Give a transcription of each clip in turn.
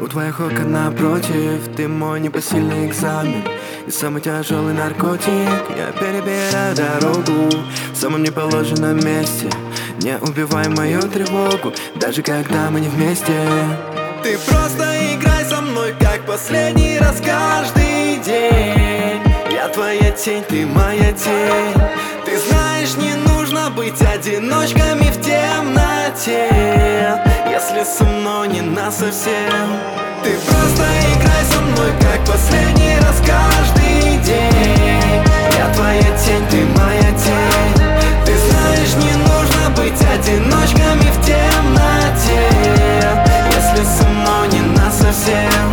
У твоих окон напротив, ты мой непосильный экзамен и самый тяжелый наркотик. Я перебираю дорогу в самом неположенном месте. Не убивай мою тревогу, даже когда мы не вместе. Ты просто играй со мной, как последний раз каждый день. Я твоя тень, ты моя тень. Ты знаешь, не нужно быть одиночками в темноте, если со мной не насовсем. Ты просто играй со мной, как последний раз каждый день. Я твоя тень, ты моя тень. Ты знаешь, не нужно быть одиночками в темноте, если со мной не насовсем.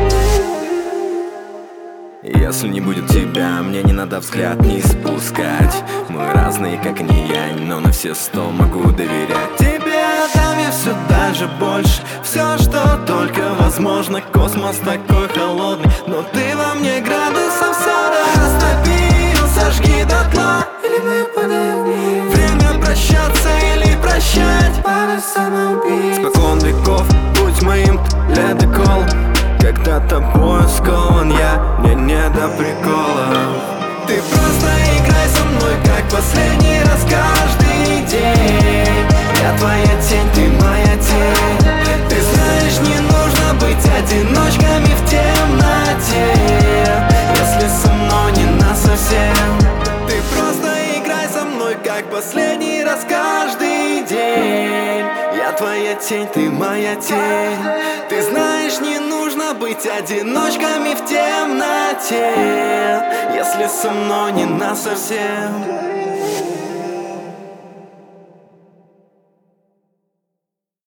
Если не будет тебя, мне не надо взгляд не спускать. Мы разные, как и не я, но на все 100 могу доверять. Тебе отдам я все даже больше, все, что только возможно. Космос такой холодный, но ты во мне градусов 40. Растопи, сожги дотла, или мы подожди. Время прощаться или прощать, пара самоубийц. Спокон веков, будь моим ледоколом. Когда тобой скован я, мне не до приколов. Ты просто играй со мной, как последний раз каждый день. Я твоя тень, ты моя тень. Ты знаешь, не нужно быть одиночками в темноте, если со мной не насовсем. Ты просто играй со мной, как последний раз каждый день. Я твоя тень, ты моя тень. Ты знаешь, не нужно быть одиночками в темноте, если со мной не насовсем.